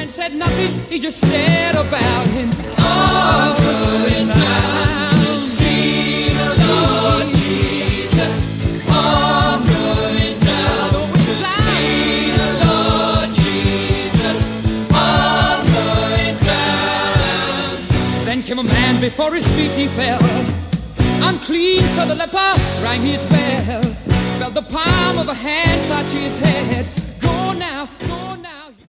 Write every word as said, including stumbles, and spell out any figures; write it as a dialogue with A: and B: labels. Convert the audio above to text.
A: man said nothing, he just stared about him. All going down to see the Lord Jesus. All going down to see the Lord Jesus. All going down. Then came a man, before his feet he fell, unclean, so the leper rang his bell. Felt the palm of a hand touch his head.